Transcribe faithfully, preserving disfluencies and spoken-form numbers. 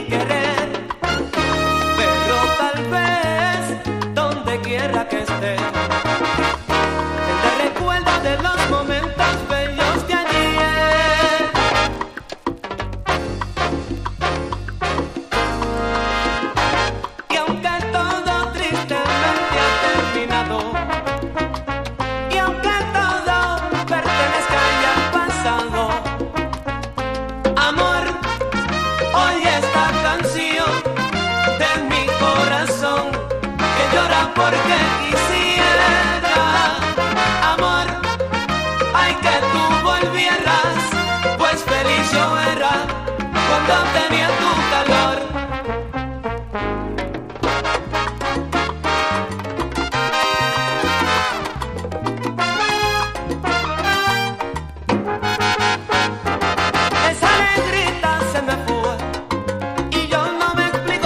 mi querer, pero tal vez donde quiera que esté tendré recuerdo de los momentos bellos de ayer. Y aunque todo tristemente ha terminado, y aunque todo pertenezca ya al pasado, amor, oye esta canción de mi corazón que llora porque quisiera, amor, ay que tú volvieras, pues feliz yo era cuando te